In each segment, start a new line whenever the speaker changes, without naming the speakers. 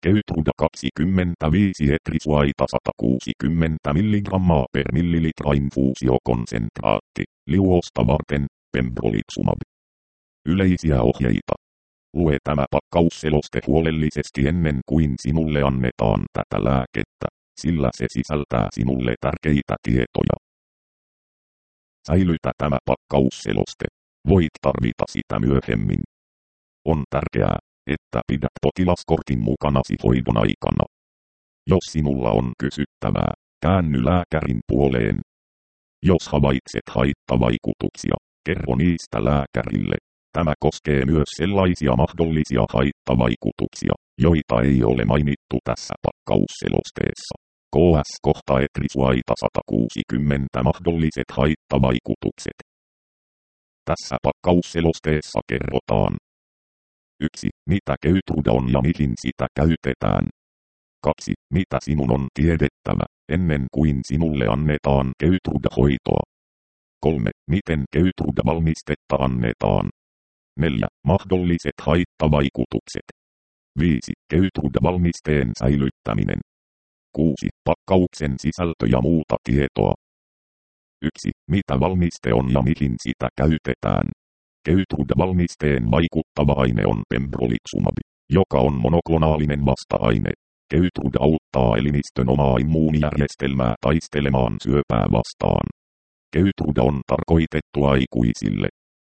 Keytruda 25 etrisuaita 160 mg per millilitra infuusiokonsentraatti, liuosta varten, pembrolizumab. Yleisiä ohjeita. Lue tämä pakkausseloste huolellisesti ennen kuin sinulle annetaan tätä lääkettä, sillä se sisältää sinulle tärkeitä tietoja. Säilytä tämä pakkausseloste. Voit tarvita sitä myöhemmin. On tärkeää, että pidät potilaskortin mukanasi hoidon aikana. Jos sinulla on kysyttävää, käänny lääkärin puoleen. Jos havaitset haittavaikutuksia, kerro niistä lääkärille. Tämä koskee myös sellaisia mahdollisia haittavaikutuksia, joita ei ole mainittu tässä pakkausselosteessa. KS-kohta etrisuaita 160 mahdolliset haittavaikutukset. Tässä pakkausselosteessa kerrotaan. 1. Mitä Keytruda on ja mihin sitä käytetään. 2. Mitä sinun on tiedettävä, ennen kuin sinulle annetaan Keytruda-hoitoa. 3. Miten Keytruda-valmistetta annetaan. 4. Mahdolliset haittavaikutukset. 5. Keytruda-valmisteen säilyttäminen. 6. Pakkauksen sisältö ja muuta tietoa. 1. Mitä valmiste on ja mihin sitä käytetään. Keytruda-valmisteen vaikuttava aine on pembrolizumab, joka on monoklonaalinen vasta-aine. Keytruda auttaa elimistön omaa immuunijärjestelmää taistelemaan syöpää vastaan. Keytruda on tarkoitettu aikuisille.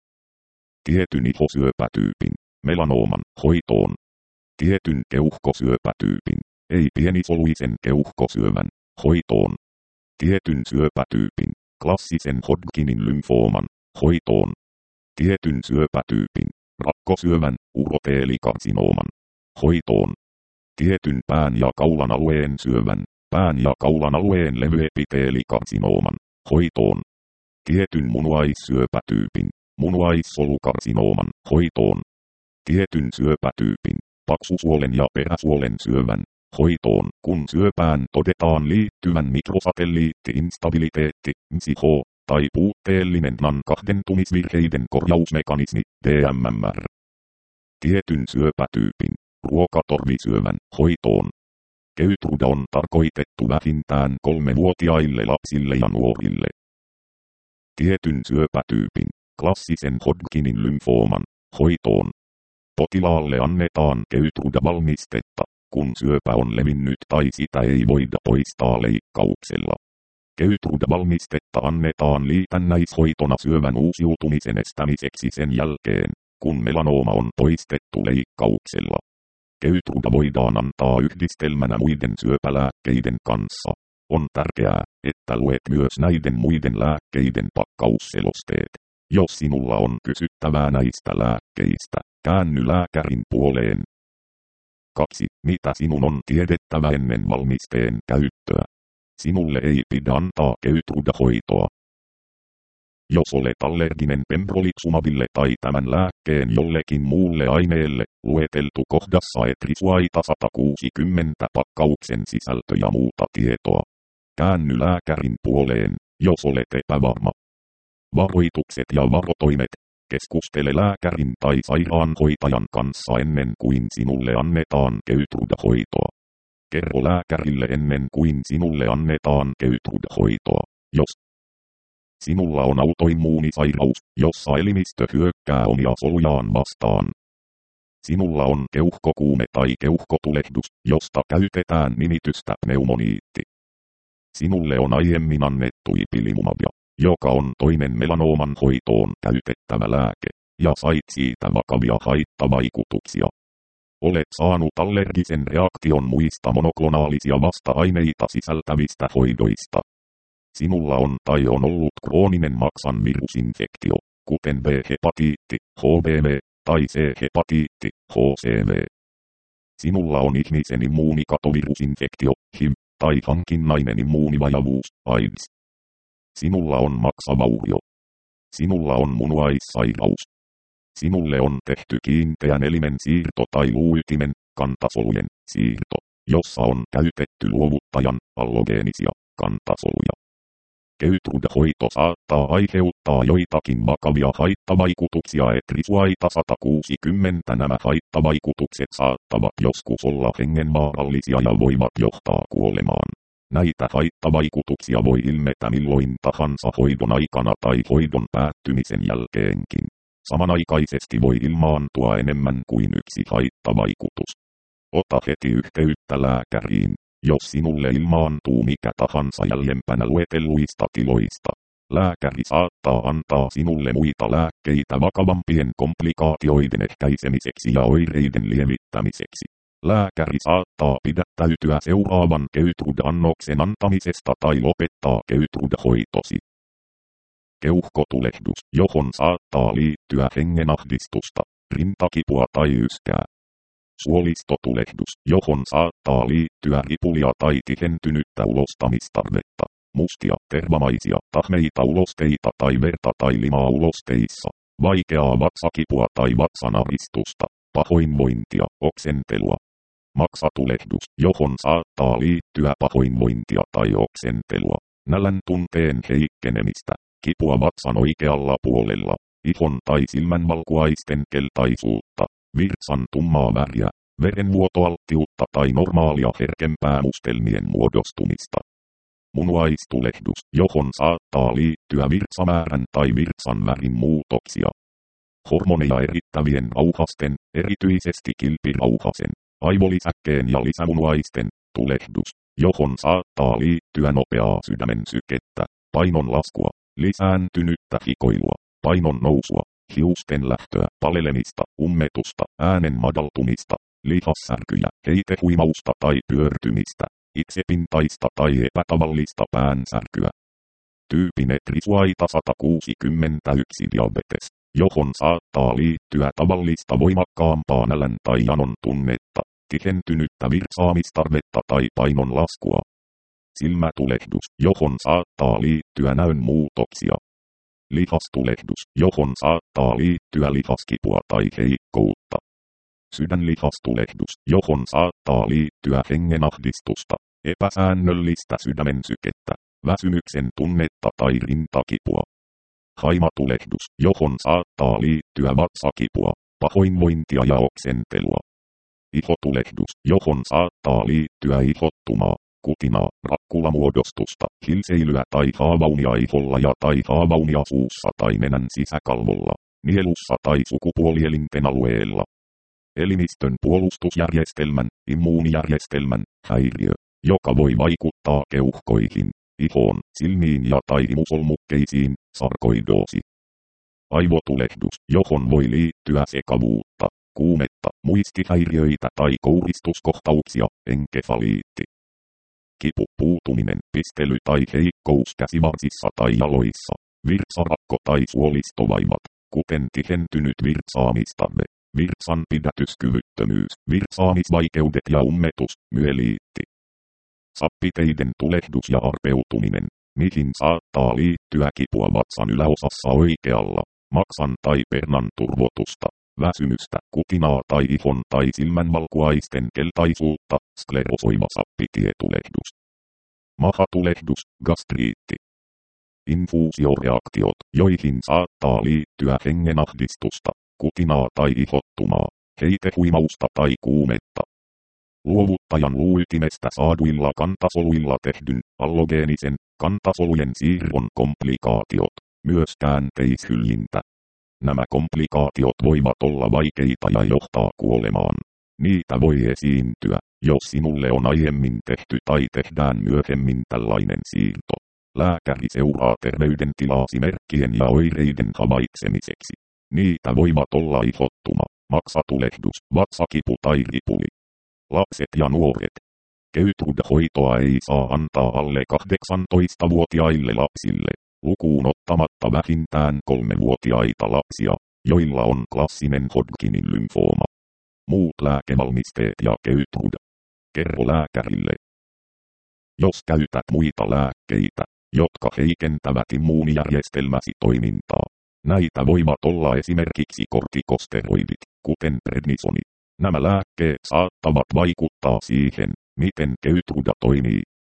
Tietyn ihosyöpätyypin, melanooman, hoitoon. Tietyn keuhkosyöpätyypin, ei pienisoluisen keuhkosyövän, hoitoon. Tietyn syöpätyypin, klassisen Hodgkinin lymfooman, hoitoon. Tietyn syöpätyypin, rakkosyövän, uroteelikarsinooman, hoitoon. Tietyn pään ja kaulan alueen syövän, pään ja kaulan alueen levyepiteelikarsinooman, hoitoon. Tietyn munuaissyöpätyypin, munuaissolukarsinooman, hoitoon. Tietyn syöpätyypin, paksusuolen ja peräsuolen syövän, hoitoon, kun syöpään todetaan liittyvän mikrosatelliitti-instabiliteetti, MCH, tai puutteellinen NAN kahdentumisvirheiden korjausmekanismi, DMMR. Tietyn syöpätyypin, ruokatorvisyövän, hoitoon. Keytruda on tarkoitettu vähintään 3-vuotiaille lapsille ja nuorille. Tietyn syöpätyypin, klassisen Hodgkinin lymfooman, hoitoon. Potilaalle annetaan Keytruda-valmistetta, kun syöpä on levinnyt tai sitä ei voida poistaa leikkauksella. Keytruda-valmistetta annetaan liitännäishoitona syövän uusiutumisen estämiseksi sen jälkeen, kun melanooma on poistettu leikkauksella. Keytruda voidaan antaa yhdistelmänä muiden syöpälääkkeiden kanssa. On tärkeää, että luet myös näiden muiden lääkkeiden pakkausselosteet. Jos sinulla on kysyttävää näistä lääkkeistä, käänny lääkärin puoleen. 2. Mitä sinun on tiedettävä ennen valmisteen käyttöä? Sinulle ei pidä antaa Keytruda-hoitoa. Jos olet allerginen pembrolizumabille tai tämän lääkkeen jollekin muulle aineelle, lueteltu kohdassa etrisuaita 160 pakkauksen sisältö ja muuta tietoa. Käänny lääkärin puoleen, jos olet epävarma. Varoitukset ja varotoimet. Keskustele lääkärin tai sairaanhoitajan kanssa ennen kuin sinulle annetaan Keytruda-hoitoa. Kerro lääkärille ennen kuin sinulle annetaan Keytruda-hoitoa, jos sinulla on autoimmuunisairaus, jossa elimistö hyökkää omia solujaan vastaan. Sinulla on keuhkokuume tai keuhkotulehdus, josta käytetään nimitystä pneumoniitti. Sinulle on aiemmin annettu ipilimumab, joka on toinen melanooman hoitoon käytettävä lääke, ja sait siitä vakavia haittavaikutuksia. Olet saanut allergisen reaktion muista monoklonaalisia vasta-aineita sisältävistä hoidoista. Sinulla on tai on ollut krooninen maksan virusinfektio, kuten B-hepatiitti, HBV, tai C-hepatiitti, HCV. Sinulla on ihmisen immuunikatovirusinfektio, HIV, tai hankinnainen immuunivajavuus, AIDS. Sinulla on maksavaurio. Sinulla on munuaissairaus. Sinulle on tehty kiinteän elimen siirto tai luuytimen, kantasolujen, siirto, jossa on käytetty luovuttajan, allogeenisia, kantasoluja. Keytrude-hoito saattaa aiheuttaa joitakin vakavia haittavaikutuksia Etrisuaita 160. Nämä haittavaikutukset saattavat joskus olla hengenvaarallisia ja voivat johtaa kuolemaan. Näitä haittavaikutuksia voi ilmetä milloin tahansa hoidon aikana tai hoidon päättymisen jälkeenkin. Samanaikaisesti voi ilmaantua enemmän kuin yksi haittavaikutus. Ota heti yhteyttä lääkäriin, jos sinulle ilmaantuu mikä tahansa jäljempänä luetelluista tiloista. Lääkäri saattaa antaa sinulle muita lääkkeitä vakavampien komplikaatioiden ehkäisemiseksi ja oireiden lievittämiseksi. Lääkäri saattaa pidättäytyä seuraavan Keytrude-annoksen antamisesta tai lopettaa Keytrude-hoitosi. Keuhkotulehdus, johon saattaa liittyä hengenahdistusta, rintakipua tai yskää. Suolistotulehdus, johon saattaa liittyä ripulia tai tihentynyttä ulostamistarvetta. Mustia, tervamaisia, tahmeita ulosteita tai verta tai limaa ulosteissa. Vaikeaa vatsakipua tai vatsanaristusta. Pahoinvointia, oksentelua. Maksatulehdus, johon saattaa liittyä pahoinvointia tai oksentelua. Nälän tunteen heikkenemistä. Kipua vatsan oikealla puolella. Ihon tai silmänvalkuaisten keltaisuutta. Virtsan tummaa väriä. Verenvuotoalttiutta tai normaalia herkempää mustelmien muodostumista. Munuaistulehdus, johon saattaa liittyä virtsamäärän tai virtsan värin muutoksia. Hormoneja erittävien rauhasten, erityisesti kilpirauhasen, aivolisäkkeen ja lisämunuaisten tulehdus, johon saattaa liittyä nopeaa sydämen sykettä, painon laskua, lisääntynyttä hikoilua, painon nousua, hiusten lähtöä, palelemista, ummetusta, äänen madaltumista, lihassärkyjä, heitehuimausta tai pyörtymistä, itsepintaista tai epätavallista päänsärkyä. Tyypin Etrisuaita 161 diabetes, johon saattaa liittyä tavallista voimakkaampaa nälän tai janon tunnetta, tihentynyttä virtsaamistarvetta tai painon laskua. Silmätulehdus, johon saattaa liittyä näön muutoksia. Lihastulehdus, johon saattaa liittyä lihaskipua tai heikkoutta. Sydänlihastulehdus, johon saattaa liittyä hengenahdistusta, epäsäännöllistä sydämen sykettä, väsymyksen tunnetta tai rintakipua. Haimatulehdus, johon saattaa liittyä vatsakipua, pahoinvointia ja oksentelua. Ihotulehdus, johon saattaa liittyä ihottumaa, kutinaa, rakkulamuodostusta, hilseilyä tai haavaunia iholla ja tai haavaunia suussa tai nenän sisäkalvolla, nielussa tai sukupuolielinten alueella. Elimistön puolustusjärjestelmän, immuunijärjestelmän, häiriö, joka voi vaikuttaa keuhkoihin, ihoon, silmiin ja tai imusolmukkeisiin, sarkoidoosi. Aivotulehdus, johon voi liittyä sekavuutta, kuumetta, muistihäiriöitä tai kouristuskohtauksia, enkefaliitti. Kipu, puutuminen, pistely tai heikkous käsivarsissa tai jaloissa, virtsarakko tai suolistovaivat, kuten tihentynyt virtsaamistarve, virtsan pidätyskyvyttömyys, virtsaamisvaikeudet ja ummetus, myeliitti. Sappiteiden tulehdus ja arpeutuminen, mihin saattaa liittyä kipua vatsan yläosassa oikealla, maksan tai pernan turvotusta, väsymystä, kutinaa tai ihon tai silmänvalkuaisten keltaisuutta, sklerosoiva sappitietulehdus. Mahatulehdus, gastriitti. Infuusioreaktiot, joihin saattaa liittyä hengenahdistusta, kutinaa tai ihottumaa, heitehuimausta tai kuumetta. Luovuttajan luuytimestä saaduilla kantasoluilla tehdyn allogeenisen kantasolujen siirron komplikaatiot, myös käänteishyllintä. Nämä komplikaatiot voivat olla vaikeita ja johtaa kuolemaan. Niitä voi esiintyä, jos sinulle on aiemmin tehty tai tehdään myöhemmin tällainen siirto. Lääkäri seuraa terveydentilaasi merkkien ja oireiden havaitsemiseksi. Niitä voivat olla ihottuma, maksatulehdus, vatsakipu tai ripuli. Lapset ja nuoret. Keytrude-hoitoa ei saa antaa alle 18-vuotiaille lapsille, lukuun ottamatta vähintään 3-vuotiaita lapsia, joilla on klassinen Hodgkinin lymfooma. Muut lääkevalmisteet ja Keytrude. Kerro lääkärille. Jos käytät muita lääkkeitä, jotka heikentävät immuunijärjestelmäsi toimintaa. Näitä voivat olla esimerkiksi kortikosteroidit, kuten prednisoni. Nämä lääkkeet saattavat vaikuttaa siihen, miten Keytrude toimii.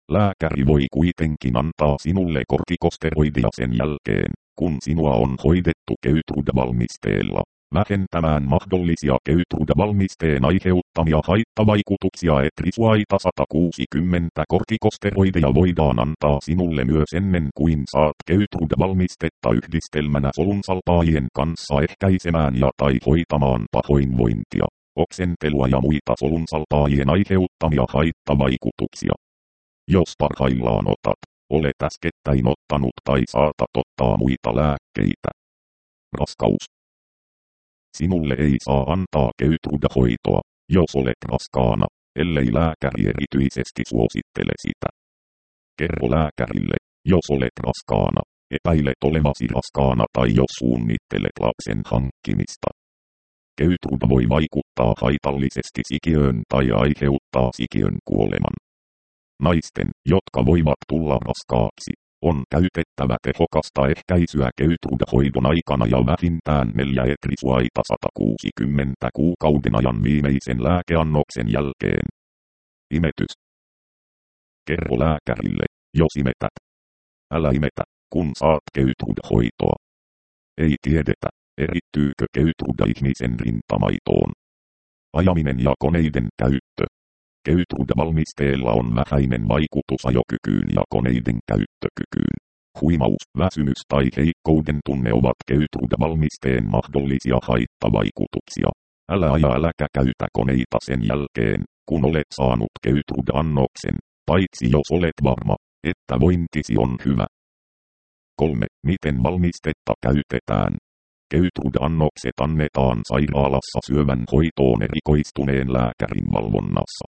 Lääkäri voi kuitenkin antaa sinulle kortikosteroidia sen jälkeen, kun sinua on hoidettu Keytruda-valmisteella, vähentämään mahdollisia Keytruda-valmisteen aiheuttamia haittavaikutuksia. Etrisuaita 160 kortikosteroideja voidaan antaa sinulle myös ennen kuin saat Keytruda-valmistetta yhdistelmänä solunsalpaajien kanssa ehkäisemään ja tai hoitamaan pahoinvointia, oksentelua ja muita solunsalpaajien aiheuttamia haittavaikutuksia. Jos parhaillaan olet äskettäin ottanut tai saatat ottaa muita lääkkeitä. Raskaus. Sinulle ei saa antaa Keytruda-hoitoa, jos olet raskaana, ellei lääkäri erityisesti suosittele sitä. Kerro lääkärille, jos olet raskaana, epäilet olevasi raskaana tai jos suunnittelet lapsen hankkimista. Keytruda voi vaikuttaa haitallisesti sikiöön tai aiheuttaa sikiön kuoleman. Naisten, jotka voivat tulla raskaaksi, on käytettävä tehokasta ehkäisyä Keytruda-hoidon aikana ja vähintään 4 etrisuaita 160 kuukauden ajan viimeisen lääkeannoksen jälkeen. Imetys. Kerro lääkärille, jos imetät. Älä imetä, kun saat Keytruda-hoitoa. Ei tiedetä, erittyykö Keytruda ihmisen rintamaitoon. Ajaminen ja koneiden käyttö. Keytruda-valmisteella on vähäinen vaikutus ajokykyyn ja koneiden käyttökykyyn. Huimaus, väsymys tai heikkouden tunne ovat Keytruda-valmisteen mahdollisia haittavaikutuksia. Älä aja äläkä käytä koneita sen jälkeen, kun olet saanut Keytruda-annoksen, paitsi jos olet varma, että vointisi on hyvä. 3. Miten valmistetta käytetään? Keytruda-annokset annetaan sairaalassa syövän hoitoon erikoistuneen lääkärin valvonnassa.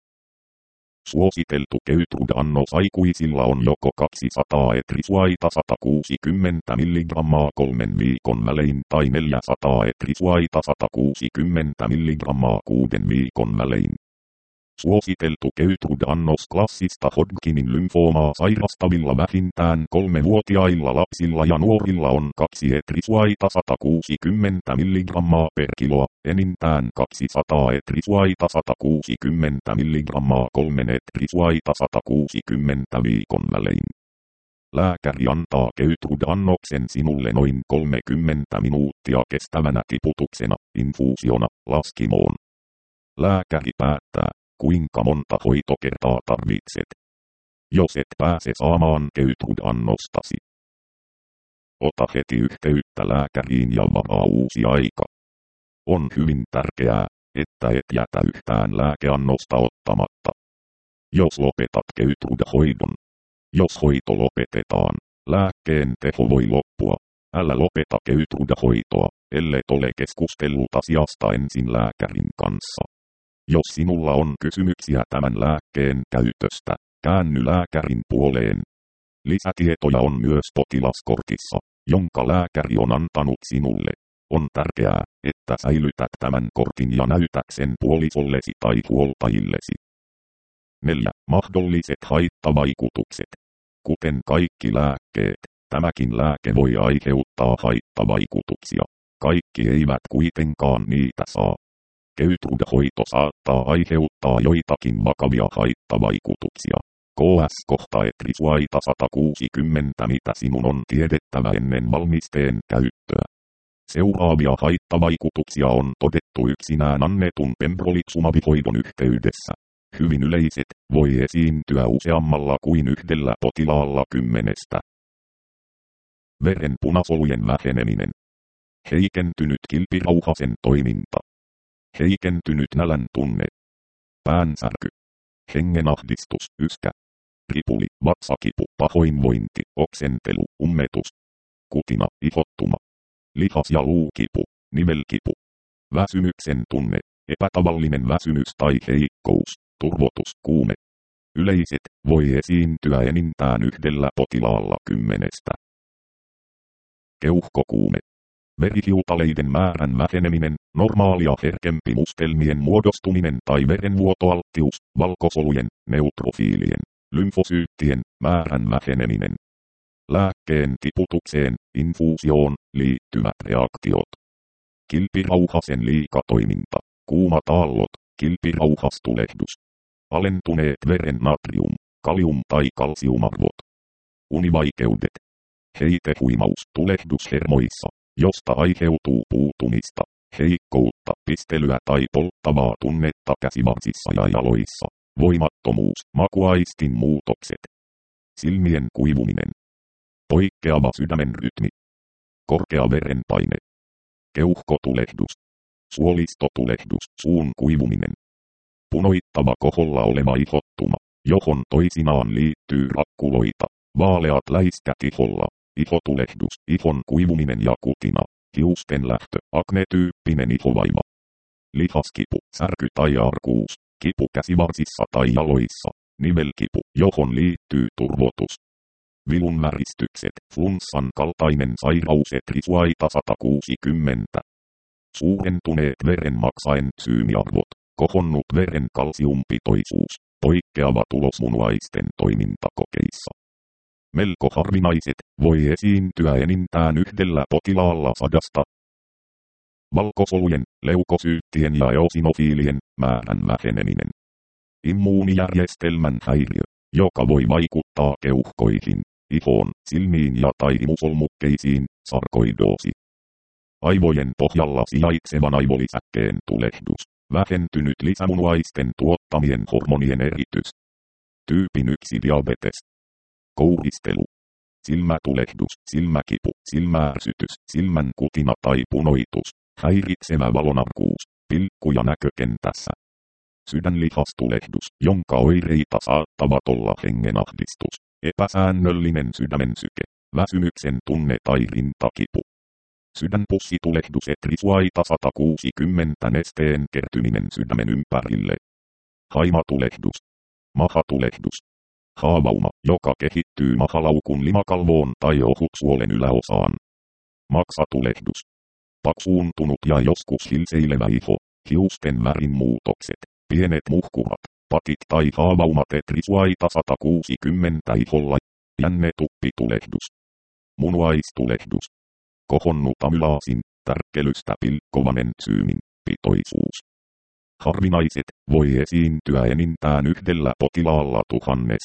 Suositeltu Keytruda-annos aikuisilla on joko 200 etrisuaita 160 mg 3 viikon välein tai 400 etrisuaita 160 mg 6 viikon välein. Suositeltu Keytruda-annos klassista Hodgkinin lymfoomaa sairastavilla vähintään 3-vuotiailla lapsilla ja nuorilla on 2 etrisuaita 160 mg per kilo, enintään 200 etrisuaita 160 mg 3 etrisuaita 160 viikon välein. Lääkäri antaa Keytruda-annoksen sinulle noin 30 minuuttia kestävänä tiputuksena, infuusiona, laskimoon. Lääkäri päättää, kuinka monta hoitokertaa tarvitset. Jos et pääse saamaan Keytruda-annostasi, ota heti yhteyttä lääkäriin ja varaa uusi aika. On hyvin tärkeää, että et jätä yhtään lääkeannosta ottamatta. Jos lopetat Keytruda-hoidon. Jos hoito lopetetaan, lääkkeen teho voi loppua. Älä lopeta Keytruda-hoitoa, ellet ole keskustellut asiasta ensin lääkärin kanssa. Jos sinulla on kysymyksiä tämän lääkkeen käytöstä, käänny lääkärin puoleen. Lisätietoja on myös potilaskortissa, jonka lääkäri on antanut sinulle. On tärkeää, että säilytät tämän kortin ja näytät sen puolisollesi tai huoltajillesi. 4. Mahdolliset haittavaikutukset. Kuten kaikki lääkkeet, tämäkin lääke voi aiheuttaa haittavaikutuksia. Kaikki eivät kuitenkaan niitä saa. Keytruda-hoito saattaa aiheuttaa joitakin vakavia haittavaikutuksia. KS-kohta etrisuaita 160 mitä sinun on tiedettävä ennen valmisteen käyttöä. Seuraavia haittavaikutuksia on todettu yksinään annetun pembrolizumab-hoidon yhteydessä. Hyvin yleiset, voi esiintyä useammalla kuin yhdellä potilaalla 10. Veren punasolujen väheneminen. Heikentynyt kilpirauhasen toiminta. Heikentynyt nälän tunne. Päänsärky. Hengenahdistus, yskä. Ripuli, vatsakipu, pahoinvointi, oksentelu, ummetus. Kutina, ihottuma. Lihas- ja luukipu, nivelkipu. Väsymyksen tunne, epätavallinen väsymys tai heikkous, turvotus, kuume. Yleiset, voi esiintyä enintään yhdellä potilaalla 10. Keuhkokuume. Verihiutaleiden määrän väheneminen, normaalia herkempi mustelmien muodostuminen tai verenvuotoalttius, valkosolujen, neutrofiilien, lymfosyyttien määrän väheneminen. Lääkkeen tiputukseen, infuusioon, liittyvät reaktiot. Kilpirauhasen liikatoiminta, kuumat aallot, kilpirauhastulehdus. Alentuneet veren natrium, kalium- tai kalsiumarvot. Univaikeudet. Heitehuimaus tulehdushermoissa, josta aiheutuu puutumista, heikkoutta, pistelyä tai polttavaa tunnetta käsivarsissa ja jaloissa. Voimattomuus, makuaistin muutokset. Silmien kuivuminen. Poikkeava sydämen rytmi. Korkea verenpaine. Keuhkotulehdus. Suolistotulehdus, suun kuivuminen. Punoittava koholla oleva ihottuma, johon toisinaan liittyy rakkuloita. Vaaleat läiskät iholla. Ihotulehdus, ihon kuivuminen ja kutina. Hiusten lähtö, akne-tyyppinen ihovaiva. Lihaskipu, särky tai arkuus. Kipu käsivarsissa tai jaloissa. Nivelkipu, johon liittyy turvotus. Vilunväristykset, flunssan kaltainen sairaus Etrisuaita 160. Suurentuneet verenmaksaentsyymiarvot, kohonnut veren kalsiumpitoisuus, poikkeava tulos munuaisten toimintakokeissa. Melko harvinaiset, voi esiintyä enintään yhdellä potilaalla 100. Valkosolujen, leukosyyttien ja eosinofiilien määrän väheneminen. Immuunijärjestelmän häiriö, joka voi vaikuttaa keuhkoihin, ihoon, silmiin ja tai imusolmukkeisiin, sarkoidoosi. Aivojen pohjalla sijaitsevan aivolisäkkeen tulehdus, vähentynyt lisämunuaisten tuottamien hormonien eritys. Tyypin 1 diabetes. Kouristelu. Silmätulehdus, silmäkipu, silmäärsytys, silmän kutina tai punoitus, häiritsevä valonarkuus, pilkkuja näkökentässä. Sydänlihastulehdus, jonka oireita saattavat olla hengenahdistus, epäsäännöllinen sydämensyke, väsymyksen tunne tai rintakipu. Sydänpussitulehdus Etrisuaita 160 nesteen kertyminen sydämen ympärille. Haimatulehdus. Mahatulehdus. Haavauma, joka kehittyy mahalaukun limakalvoon tai ohutsuolen yläosaan. Maksatulehdus. Paksuuntunut ja joskus hilseilevä iho, hiusten värin muutokset, pienet muhkurat, patit tai haavaumat Etrisuaita 160 iholla. Jännetuppitulehdus. Munuaistulehdus. Kohonnut amylaasin, tärkkelystä pilkkovan entsyymin, pitoisuus. Harvinaiset, voi esiintyä enintään yhdellä potilaalla 1000.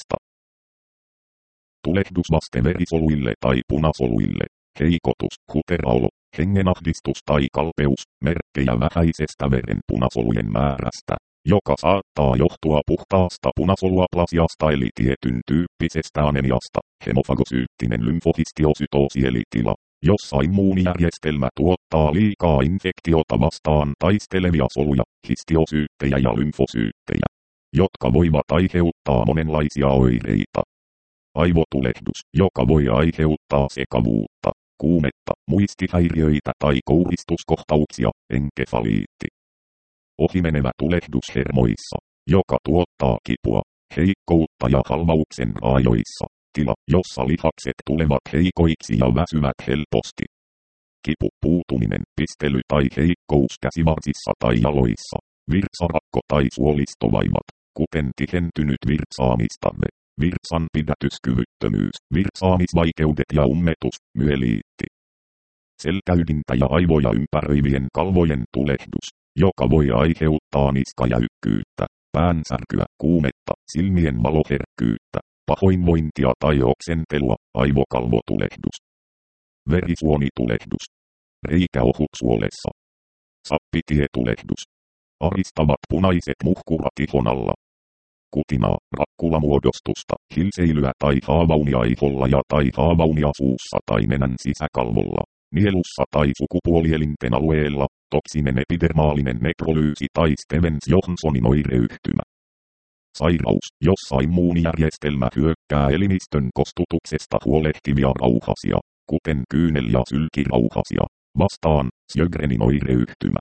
Tulehdus vasteverisoluille tai punasoluille, heikotus, huteraolo, hengenahdistus tai kalpeus, merkkejä vähäisestä veren punasolujen määrästä, joka saattaa johtua puhtaasta punasoluaplasiasta eli tietyn tyyppisestä anemiasta, hemofagosyyttinen lymfohistiosytoosi eli tila, jossa immuunijärjestelmä tuottaa liikaa infektiota vastaan taistelevia soluja, histiosyyttejä ja lymfosyyttejä, jotka voivat aiheuttaa monenlaisia oireita. Aivotulehdus, joka voi aiheuttaa sekavuutta, kuumetta, muistihäiriöitä tai kouristuskohtauksia, enkefaliitti. Ohimenevä tulehdus hermoissa, joka tuottaa kipua, heikkoutta ja halvauksen raajoissa. Tila, jossa lihakset tulevat heikoiksi ja väsyvät helposti. Kipu, puutuminen, pistely tai heikkous käsivarsissa tai jaloissa. Virtsarakko tai suolistovaivat, kuten tihentynyt virtsaamistarve, virtsan pidätyskyvyttömyys, virtsaamisvaikeudet ja ummetus, myeliitti. Selkäydintä ja aivoja ympäröivien kalvojen tulehdus, joka voi aiheuttaa niskajäykkyyttä, päänsärkyä, kuumetta, silmien valoherkkyyttä. Pahoinvointia tai oksentelua, aivokalvotulehdus. Verisuonitulehdus. Reikä ohutsuolessa. Sappitietulehdus. Aristavat punaiset muhkurat ihon alla. Kutinaa, rakkulamuodostusta, hilseilyä tai haavaumia iholla ja tai haavaumia suussa tai nenän sisäkalvolla, nielussa tai sukupuolielinten alueella, toksinen epidermaalinen nekrolyysi tai Stevens-Johnsonin oireyhtymä. Sairaus, jossa immuunijärjestelmä hyökkää elimistön kostutuksesta huolehtivia rauhasia, kuten kyynel- ja sylkirauhasia, vastaan, Sjögrenin oireyhtymä.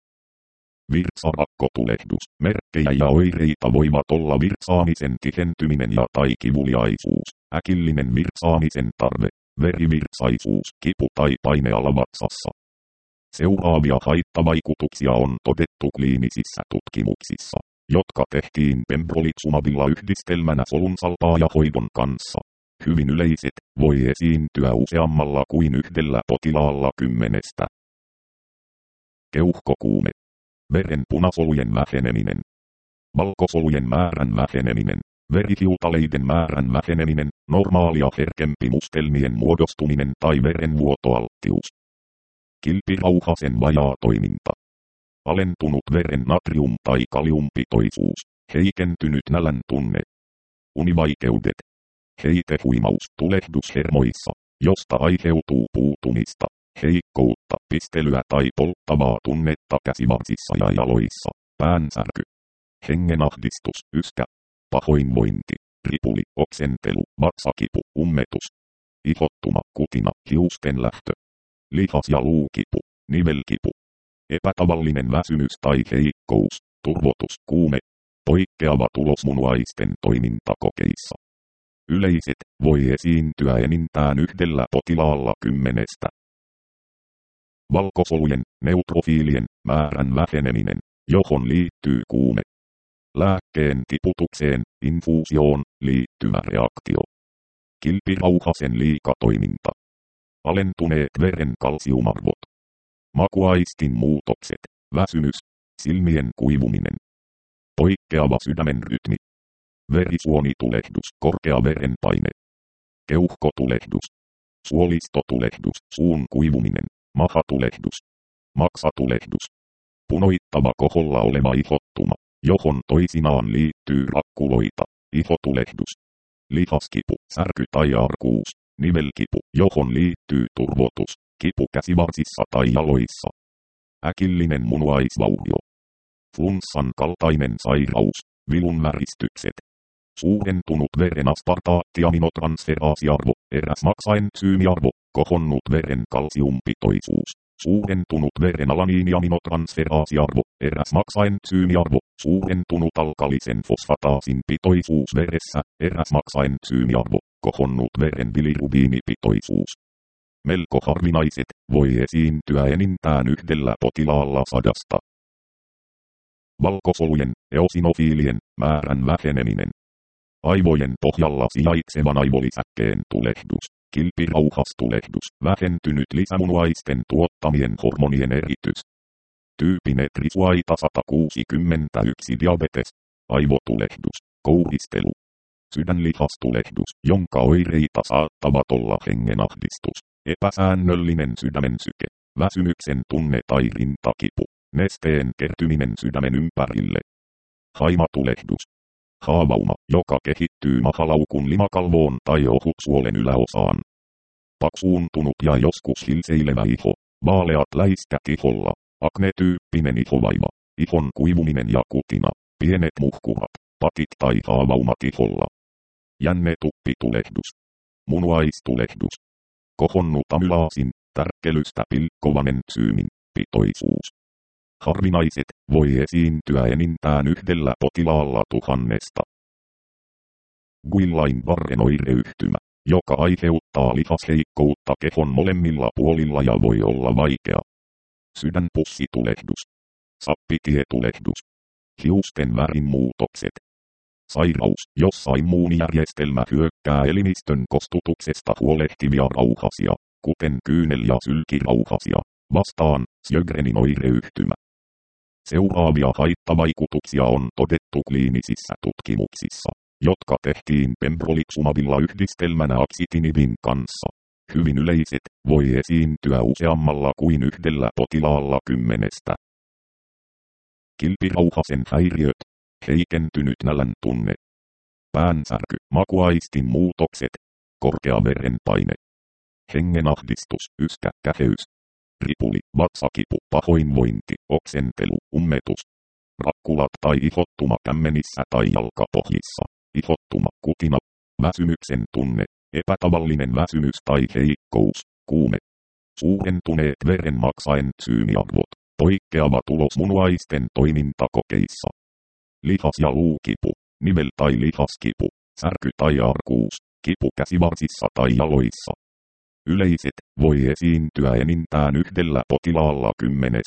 Virtsarakkotulehdus, merkkejä ja oireita voivat olla virtsaamisen tihentyminen ja tai kivuliaisuus, äkillinen virtsaamisen tarve, verivirtsaisuus, kipu tai paine alavatsassa. Seuraavia haittavaikutuksia on todettu kliinisissä tutkimuksissa, jotka tehtiin pembrolizumabilla yhdistelmänä solunsalpaajahoidon kanssa. Hyvin yleiset, voi esiintyä useammalla kuin yhdellä potilaalla 10. Keuhkokuume. Veren punasolujen väheneminen. Valkosolujen määrän väheneminen. Verihiutaleiden määrän väheneminen, normaalia herkempi mustelmien muodostuminen tai verenvuotoalttius. Kilpirauhasen vajaa toiminta. Alentunut veren natrium- tai kaliumpitoisuus, heikentynyt nälän tunne. Univaikeudet. Heitehuimaus tulehdus hermoissa, josta aiheutuu puutumista, heikkoutta, pistelyä tai polttavaa tunnetta käsivarsissa ja jaloissa, päänsärky. Hengenahdistus, yskä, pahoinvointi, ripuli, oksentelu, vatsakipu, ummetus. Ihottuma, kutina, hiusten lähtö. Lihas- ja luukipu, nivelkipu. Epätavallinen väsymys tai heikkous, turvotus, kuume. Poikkeava tulos munuaisten toimintakokeissa. Yleiset, voi esiintyä enintään yhdellä potilaalla 10. Valkosolujen, neutrofiilien, määrän väheneminen, johon liittyy kuume. Lääkkeen tiputukseen, infuusioon, liittyvä reaktio. Kilpirauhasen liikatoiminta. Alentuneet veren kalsiumarvot. Makuaistin muutokset, väsymys, silmien kuivuminen. Poikkeava sydämen rytmi. Verisuonitulehdus, korkea verenpaine. Keuhkotulehdus. Suolistotulehdus, suun kuivuminen, mahatulehdus. Maksatulehdus. Punoittava koholla oleva ihottuma, johon toisinaan liittyy rakkuloita, ihotulehdus. Lihaskipu, särky tai arkuus, nivelkipu, johon liittyy turvotus, kipu käsivarsissa tai jaloissa. Äkillinen munuaisvaurio. Flunssan kaltainen sairaus, vilunväristykset. Suurentunut veren aspartaattiaminotransferaasiarvo, eräsmaksaentsyymiarvo, kohonnut veren kalsiumpitoisuus. Suurentunut veren alaniiniaminotransferaasiarvo, eräsmaksaentsyymiarvo, suurentunut alkalisen fosfataasin pitoisuus veressä, eräsmaksaentsyymiarvo, kohonnut veren bilirubiinipitoisuus. Melko harvinaiset, voi esiintyä enintään yhdellä potilaalla 100. Valkosolujen, eosinofiilien, määrän väheneminen. Aivojen pohjalla sijaitsevan aivolisäkkeen tulehdus, kilpirauhastulehdus, vähentynyt lisämunuaisten tuottamien hormonien eritys. Tyypine trisuaita 161 diabetes, aivotulehdus, kouristelu. Sydänlihastulehdus, jonka oireita saattavat olla hengenahdistus, epäsäännöllinen sydämensyke, väsymyksen tunne tai rintakipu, nesteen kertyminen sydämen ympärille. Haimatulehdus. Haavauma, joka kehittyy mahalaukun limakalvoon tai ohutsuolen yläosaan. Paksuuntunut ja joskus hilseilevä iho, vaaleat läiskät iholla, akne-tyyppinen ihovaiva, ihon kuivuminen ja kutina, pienet muhkurat, patit tai haavaumat iholla. Jännetuppitulehdus. Munuaistulehdus. Kohonnut amylaasin, tärkkelystä pilkkovan entsyymin, pitoisuus. Harvinaiset, voi esiintyä enintään yhdellä potilaalla 1000. Guillain-Barren oireyhtymä, joka aiheuttaa lihasheikkoutta kehon molemmilla puolilla ja voi olla vaikea. Sydänpussitulehdus. Sappitietulehdus. Hiusten värinmuutokset. Sairaus, jossa immuunijärjestelmä hyökkää elimistön kostutuksesta huolehtivia rauhasia, kuten kyynel- ja sylkirauhasia, vastaan, Sjögrenin oireyhtymä. Seuraavia haittavaikutuksia on todettu kliinisissä tutkimuksissa, jotka tehtiin pembrolizumabilla yhdistelmänä aksitinibin kanssa. Hyvin yleiset, voi esiintyä useammalla kuin yhdellä potilaalla 10. Kilpirauhasen häiriöt. Heikentynyt nälän tunne. Päänsärky, makuaistin muutokset. Korkea verenpaine. Hengenahdistus, yskä, käheys. Ripuli, vatsakipu, pahoinvointi, oksentelu, ummetus. Rakkulat tai ihottuma kämmenissä tai jalkapohjissa. Ihottuma, kutina. Väsymyksen tunne, epätavallinen väsymys tai heikkous, kuume. Suurentuneet verenmaksaentsyymiarvot, poikkeava tulos munuaisten toimintakokeissa. Lihas- ja luukipu, nivel- tai lihaskipu, särky tai arkuus, kipu käsivarsissa tai jaloissa. Yleiset, voi esiintyä enintään yhdellä potilaalla 10.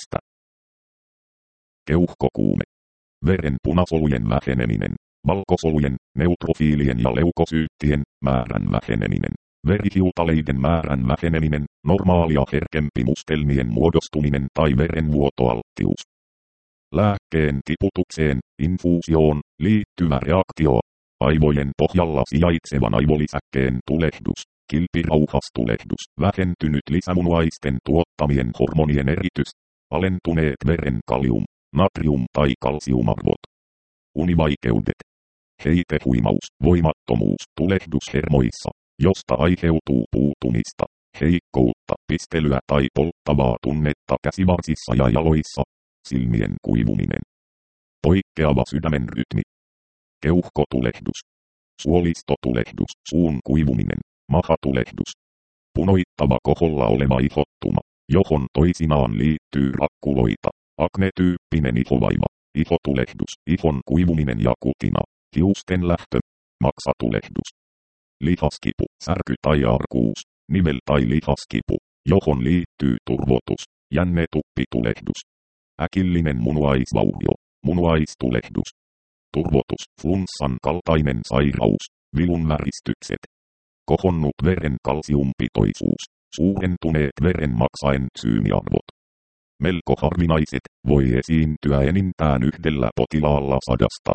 Keuhkokuume. Veren punasolujen väheneminen, valkosolujen, neutrofiilien ja leukosyyttien määrän väheneminen. Verihiutaleiden määrän väheneminen, normaalia herkempi mustelmien muodostuminen tai verenvuotoalttius. Lääkkeen tiputukseen, infuusioon, liittyvä reaktio, aivojen pohjalla sijaitsevan aivolisäkkeen tulehdus, kilpirauhastulehdus, vähentynyt lisämunuaisten tuottamien hormonien eritys, alentuneet veren kalium, natrium- tai kalsiumarvot, univaikeudet, heitehuimaus, voimattomuus, tulehdus hermoissa, josta aiheutuu puutumista, heikkoutta, pistelyä tai polttavaa tunnetta käsivarsissa ja jaloissa, silmien kuivuminen, poikkeava sydämen rytmi, keuhkotulehdus, suolistotulehdus, suun kuivuminen, mahatulehdus, punoittava koholla oleva ihottuma, johon toisinaan liittyy rakkuloita, akne-tyyppinen ihovaiva, ihotulehdus, ihon kuivuminen ja kutina, hiusten lähtö, maksatulehdus, lihaskipu, särky tai arkuus, nivel- tai lihaskipu, johon liittyy turvotus, jännetuppitulehdus, äkillinen munuaisvaurio, munuaistulehdus, turvotus, flunssan kaltainen sairaus, vilunväristykset, kohonnut veren kalsiumpitoisuus, suurentuneet veren maksaentsyymiarvot. Melko harvinaiset, voi esiintyä enintään yhdellä potilaalla 100.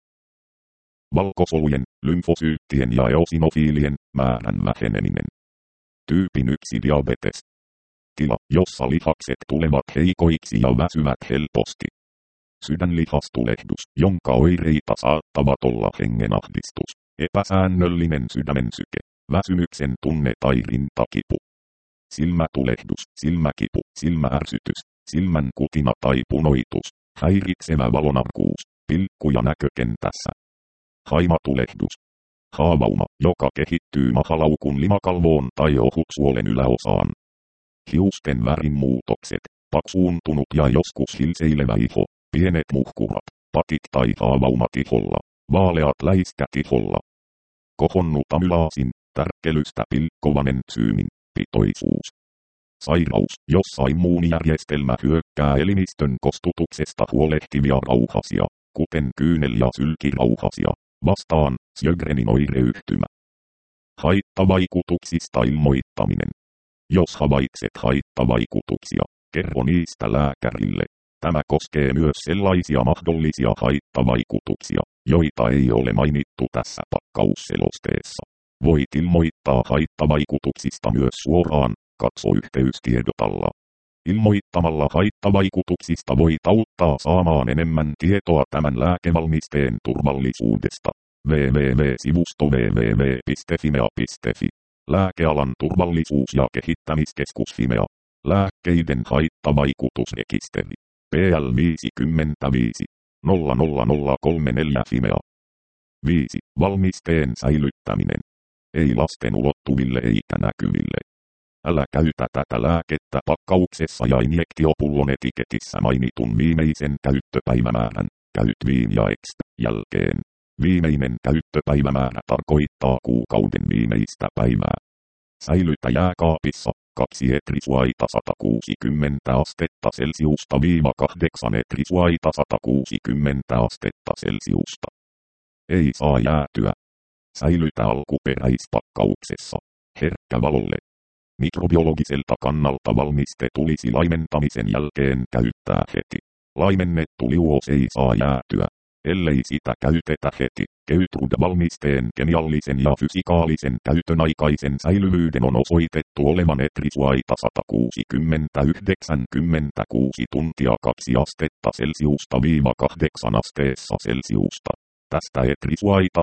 Valkosolujen, lymfosyyttien ja eosinofiilien määrän väheneminen. Tyypin 1 diabetes. Tila, jossa lihakset tulevat heikoiksi ja väsyvät helposti. Sydänlihastulehdus, jonka oireita saattavat olla hengenahdistus, epäsäännöllinen sydämen syke, väsymyksen tunne tai rintakipu. Silmätulehdus, silmäkipu, silmäärsytys, silmän kutina tai punoitus, häiritsevä valonarkuus, pilkku- ja näkökentässä. Haimatulehdus. Haavauma, joka kehittyy mahalaukun limakalvoon tai ohutsuolen yläosaan. Hiusten värinmuutokset, paksuuntunut ja joskus hilseilevä iho, pienet muhkurat, patit tai haavaumat iholla, vaaleat läiskät iholla. Kohonnut amylaasin, tärkkelystä pilkkovanen syymin, pitoisuus. Sairaus, jossa immuunijärjestelmä hyökkää elimistön kostutuksesta huolehtivia rauhasia, kuten kyynel- ja sylkirauhasia, vastaan, Sjögrenin oireyhtymä. Haittavaikutuksista ilmoittaminen. Jos havaitset haittavaikutuksia, kerro niistä lääkärille. Tämä koskee myös sellaisia mahdollisia haittavaikutuksia, joita ei ole mainittu tässä pakkausselosteessa. Voit ilmoittaa haittavaikutuksista myös suoraan, katso yhteystiedot alla. Ilmoittamalla haittavaikutuksista voit auttaa saamaan enemmän tietoa tämän lääkevalmisteen turvallisuudesta. www.sivusto www.fimea.fi. Lääkealan turvallisuus- ja kehittämiskeskus Fimea. Lääkkeiden haittavaikutusrekisteri. PL 55 00034 Fimea. 5. Valmisteen säilyttäminen. Ei lasten ulottuville eikä näkyville. Älä käytä tätä lääkettä pakkauksessa ja injektiopullon etiketissä mainitun viimeisen käyttöpäivämäärän, käyt viin ja extra jälkeen. Viimeinen käyttöpäivämäärä tarkoittaa kuukauden viimeistä päivää. Säilytä jääkaapissa 2 etrisuaita 160 astetta Celsiusta - 8 etrisuaita 160 astetta Celsiusta. Ei saa jäätyä. Säilytä alkuperäispakkauksessa. Herkkä valolle. Mikrobiologiselta kannalta valmiste tulisi laimentamisen jälkeen käyttää heti. Laimennettu liuos ei saa jäätyä, ellei sitä käytetä heti. Keytrude-valmisteen kemiallisen ja fysikaalisen käytön aikaisen säilyvyyden on osoitettu olevan etrisuaita 160–96 tuntia 2 astetta Celsiusta - 8 asteessa Celsiusta. Tästä etrisuaita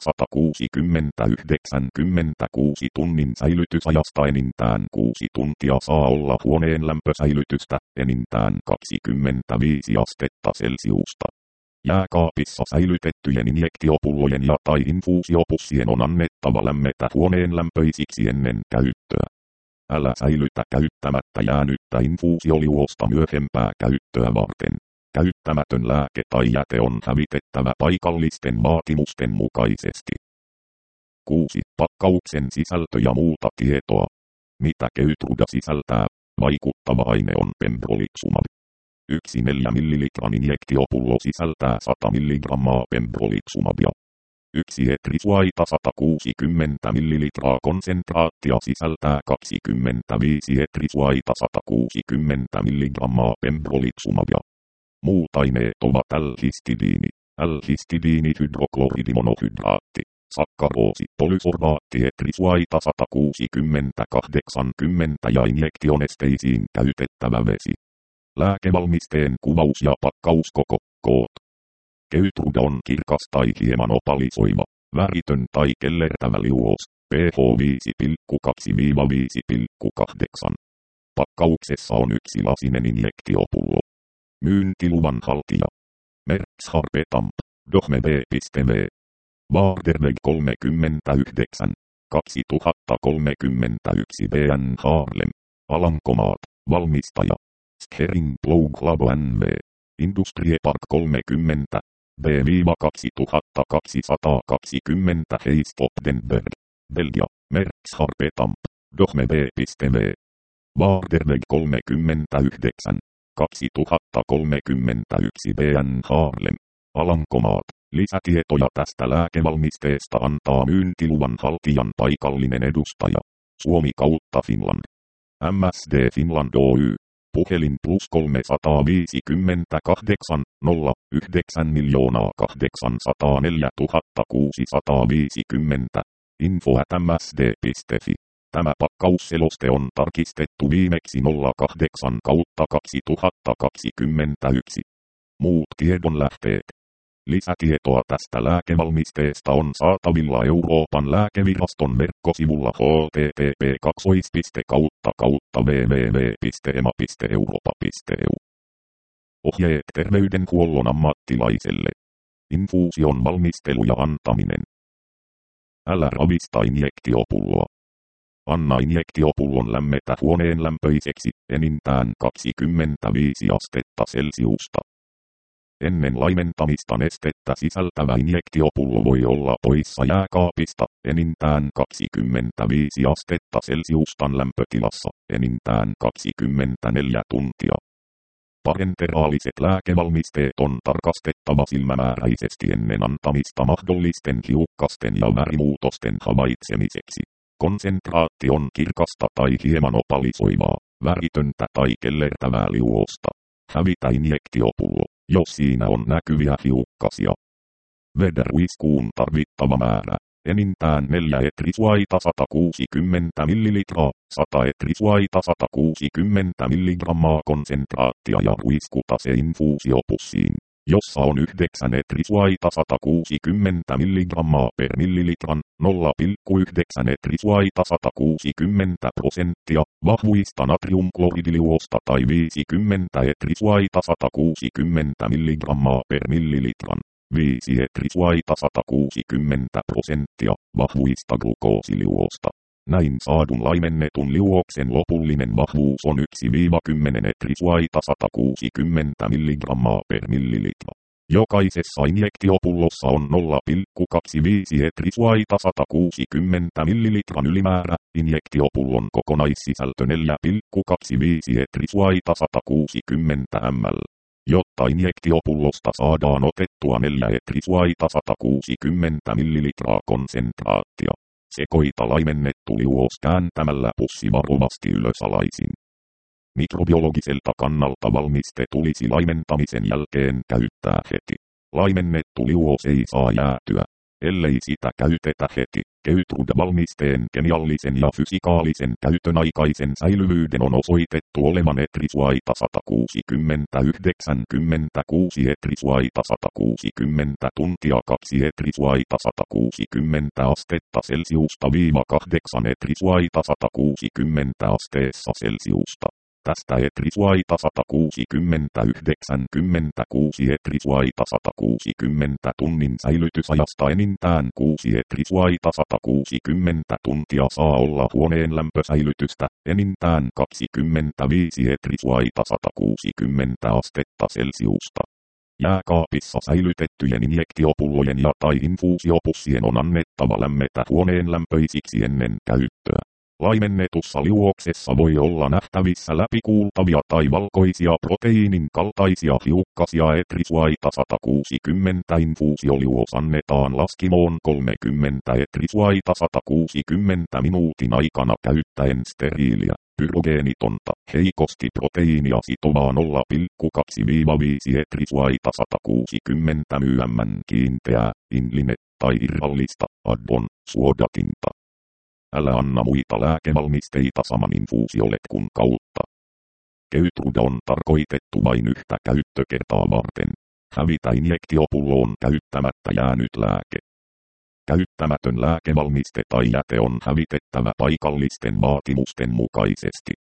160–96 tunnin säilytysajasta enintään 6 tuntia saa olla huoneen lämpösäilytystä, enintään 25 astetta Celsiusta. Jääkaapissa säilytettyjen injektiopullojen ja tai infuusiopussien on annettava lämmetä huoneen lämpöisiksi ennen käyttöä. Älä säilytä käyttämättä jäänyttä infuusioliuosta myöhempää käyttöä varten. Käyttämätön lääke tai jäte on hävitettävä paikallisten vaatimusten mukaisesti. 6. Pakkauksen sisältö ja muuta tietoa. Mitä Keytruda sisältää? Vaikuttava aine on pembrolizumab. 1 4 ml injektiopullo sisältää 100 mg pembrolizumabia. 1 etrisuaita 160 ml konsentraattia sisältää 25 etrisuaita 160 mg pembrolizumabia. Muut aineet ovat L-histidiini, L-histidiinihydrokloriidimonohydraatti, sakkaroosi, polysorbaatti, etrisuaita 160-80 ja injektionesteisiin käytettävä vesi. Lääkevalmisteen kuvaus ja pakkauskoko, koot. Keytrude on kirkas tai hieman opalisoiva, väritön tai kellertävä liuos, pH 5,2-5,8. Pakkauksessa on yksi lasinen injektiopullo. Myyntiluvan haltija. Merks Harpetamp, Dohme.v. Waarderweg 39, 2031 BN Haarlem, Alankomaat, valmistaja. Schering Ploug Labo NV. Industriepark 30, B-2220 Heistopdenberg, Belgia, Merks Harpetamp, Dohme.v. Waarderweg 39, 2031 BN Haarlem, Alankomaat. Lisätietoja tästä lääkevalmisteesta antaa myyntiluvan haltijan paikallinen edustaja. Suomi kautta Finland. MSD Finland Oy. Puhelin +358 09 804 650. info@msd.fi. Tämä pakkausseloste on tarkistettu viimeksi 08/2021. Muut tiedonlähteet. Lisätietoa tästä lääkevalmisteesta on saatavilla Euroopan lääkeviraston verkkosivulla http://www.ema.europa.eu. Ohjeet terveydenhuollon ammattilaiselle. Infuusion valmistelu ja antaminen. Älä ravista injektiopulloa. Anna injektiopullon lämmetä huoneen lämpöiseksi enintään 25 astetta Celsiusta. Ennen laimentamista nestettä sisältävä injektiopullo voi olla poissa jääkaapista enintään 25 astetta Celsiustan lämpötilassa enintään 24 tuntia. Parenteraaliset lääkevalmisteet on tarkastettava silmämääräisesti ennen antamista mahdollisten hiukkasten ja värimuutosten havaitsemiseksi. Konsentraatti on kirkasta tai hieman opalisoivaa, väritöntä tai kellertävää liuosta. Hävitä injektiopullo, jos siinä on näkyviä hiukkasia. Vederuiskuun tarvittava määrä. Enintään 4 etrisuaita 160 ml, 100 etrisuaita 160 mg konsentraattia ja ruiskuta se infuusiopussiin, jossa on 9 etrisuaita 160 mg per millilitran, 0,9 etrisuaita 160% vahvuista natriumkloridiliuosta tai 50 etrisuaita 160 mg per millilitran. 5 etrisuaita 160% vahvuista glukoosiliuosta. Näin saadun laimennetun liuoksen lopullinen vahvuus on 1-10 etrisuaita 160 mg per millilitra. Jokaisessa injektiopullossa on 0,25 etrisuaita 160 millilitran ylimäärä, injektiopullon kokonaissisältö 4,25 etrisuaita 160 ml. Jotta injektiopullosta saadaan otettua 4 etrisuaita 160 ml konsentraattia. Sekoita laimennettu liuos kääntämällä pussi varovasti ylösalaisin. Mikrobiologiselta kannalta valmiste tulisi laimentamisen jälkeen käyttää heti. Laimennettu liuos ei saa jäätyä, ellei sitä käytetä heti. Keytrude-valmisteen kemiallisen ja fysikaalisen käytön aikaisen säilyvyyden on osoitettu olevan etrisuaita 160-96 etrisuaita 160 tuntia 2 etrisuaita 160 astetta Celsiusta - 8 etrisuaita 160 asteessa Celsiusta. Tästä etrisuaita 160-96 etrisuaita 160 tunnin säilytysajasta enintään 6 etrisuaita 160 tuntia saa olla huoneen lämpösäilytystä, enintään 25 etrisuaita 160 astetta Celsiusta. Jääkaapissa säilytettyjen injektiopullojen ja tai infuusiopussien on annettava lämmetä huoneen lämpöisiksi ennen käyttöä. Laimennetussa liuoksessa voi olla nähtävissä läpikuultavia tai valkoisia proteiinin kaltaisia hiukkasia. Etrisuaita 160 infuusioliuos annetaan laskimoon 30 etrisuaita 160 minuutin aikana käyttäen steriiliä, pyrogeenitonta, heikosti proteiinia sitovaa 0,2-5 etrisuaita 160 mg kiinteää, inline. tai irrallista, add-on, suodatinta. Älä anna muita lääkevalmisteita saman infuusioletkun kautta. Keytruda on tarkoitettu vain yhtä käyttökertaa varten. Hävitä injektiopulloon käyttämättä jäänyt lääke. Käyttämätön lääkevalmiste tai jäte on hävitettävä paikallisten vaatimusten mukaisesti.